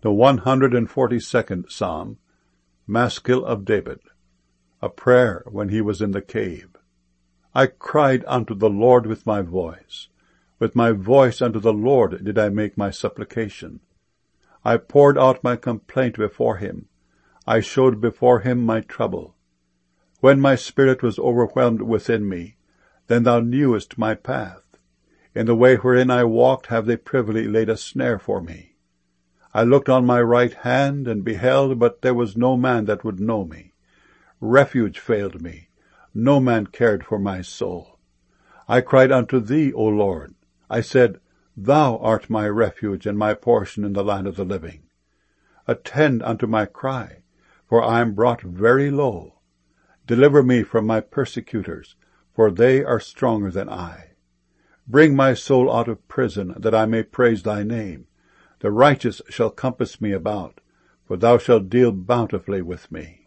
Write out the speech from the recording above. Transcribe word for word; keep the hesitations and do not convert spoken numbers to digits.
The one hundred and forty-second Psalm, Maskil of David, a prayer when he was in the cave. I cried unto the Lord with my voice. With my voice unto the Lord did I make my supplication. I poured out my complaint before him. I showed before him my trouble. When my spirit was overwhelmed within me, then thou knewest my path. In the way wherein I walked have they privily laid a snare for me. I looked on my right hand, and beheld, but there was no man that would know me. Refuge failed me. No man cared for my soul. I cried unto thee, O Lord. I said, Thou art my refuge and my portion in the land of the living. Attend unto my cry, for I am brought very low. Deliver me from my persecutors, for they are stronger than I. Bring my soul out of prison, that I may praise thy name. The righteous shall compass me about, for thou shalt deal bountifully with me.